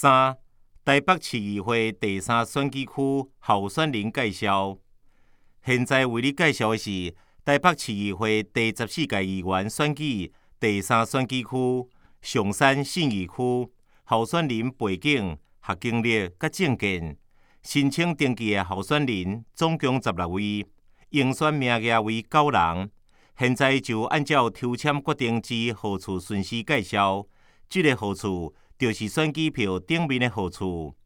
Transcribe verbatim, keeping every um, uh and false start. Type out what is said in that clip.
三、台北市议会第三选举区候选人介绍。现在为你介绍的是台北市议会第十四届议员选举第三选举区上山信义区候选人背景、学经历甲政见。申请登记的候选人总共十六位，应选名额为九人。现在就按照抽签决定之号次顺序介绍。这个号次就是选举票顶面的号次。